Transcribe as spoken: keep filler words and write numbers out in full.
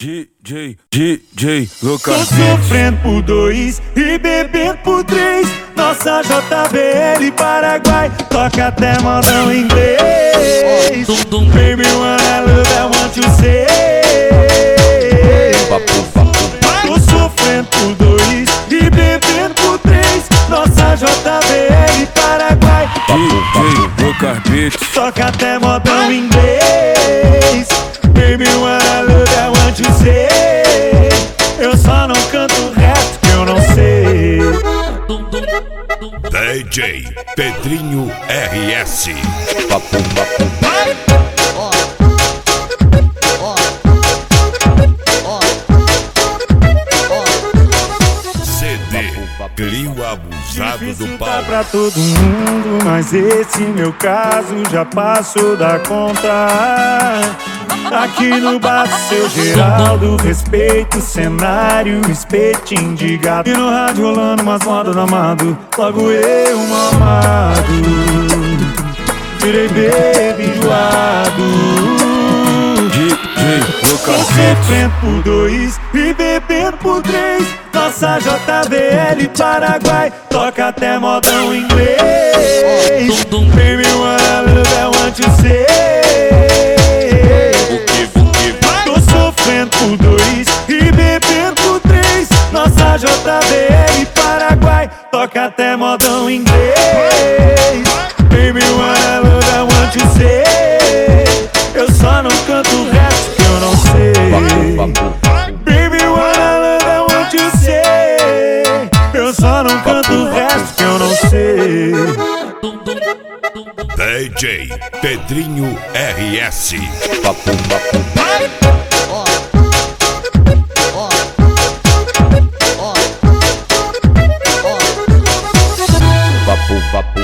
D J, D J, Lucas. Tô sofrendo por dois e bebendo por três. Nossa J B L Paraguai toca até modão inglês. Baby, when I love, I want you say. Tô sofrendo por dois e bebendo por três. Nossa J B L Paraguai D J, Lucas Beats. toca até modão inglês. Baby, when I love, I want you say. Eu só não canto o resto que eu não sei. D J Pedrinho R S. C D Clio Abusado Difícil do tá Pau. pra todo mundo, mas esse meu caso já passou da conta. Aqui no bar do seu Geraldo, respeito o cenário, espetinho de gato. E no rádio rolando umas modas do amado, logo eu, mamado, virei baby enjoado. D J, Tô Lucas Beats. sofrendo por dois e bebendo por três. Nossa J B L Paraguai toca até modão inglês. Baby, when I love, I want you say. Tô sofrendo por dois e bebendo por três. Nossa J B L Paraguai toca até modão inglês. Baby, when I love, I want you say. Eu só não canto o resto que eu não sei. Baby, when I love, I want you say. Eu só não canto o resto que eu não sei. D J Pedrinho R S. Vapo, vapo.